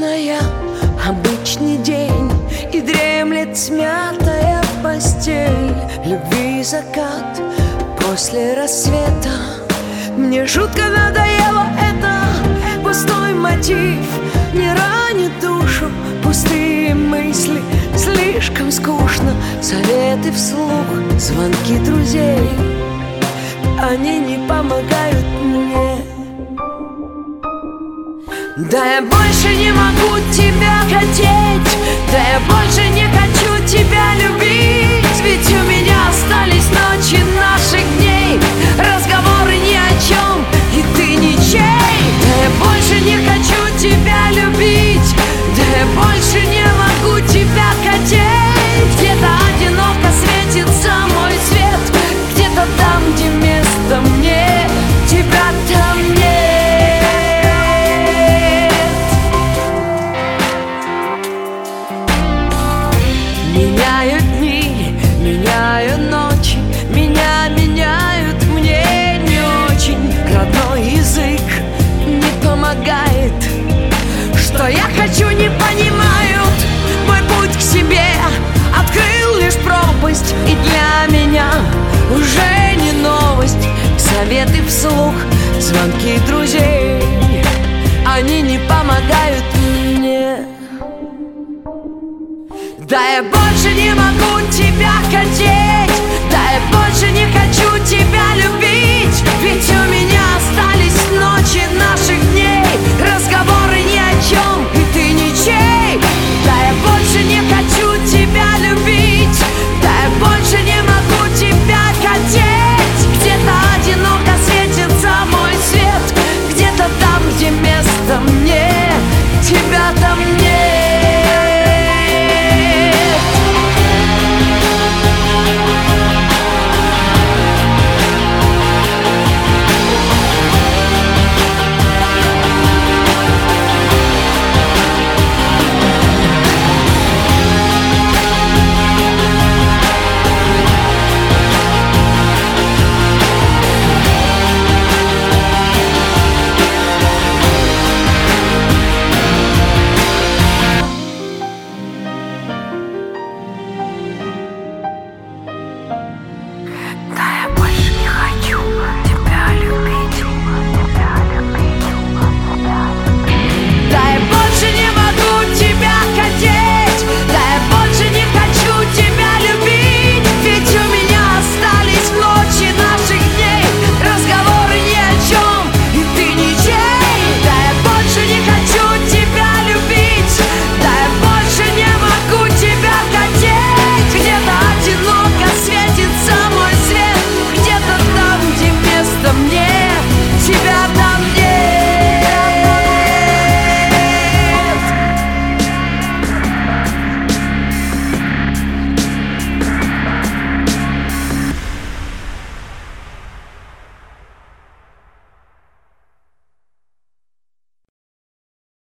обычная, обычный день, и дремлет смятая постель. Любви закат после рассвета. Мне жутко надоело это, пустой мотив не ранит душу, пустые мысли, слишком скучно. Советы вслух, звонки друзей, они не помогают мне. Да я больше не могу тебя хотеть, да я больше не хочу тебя любить. Ведь у меня остались ночи наших дней, разговоры ни о чем, и ты ничей. Да я больше не хочу тебя любить, да я больше не могу тебя хотеть. Где-то одиноко светится мой свет, где-то там, где место мне, тебя там нет. Меняют дни, меняют ночи, меня меняют, мне не очень. Родной язык не помогает, что я хочу, не понимают. Мой путь к себе открыл лишь пропасть, и для меня уже не новость. Советы вслух, звонки друзей, они не помогают мне. Да я больше не могу тебя хотеть, да я больше не хочу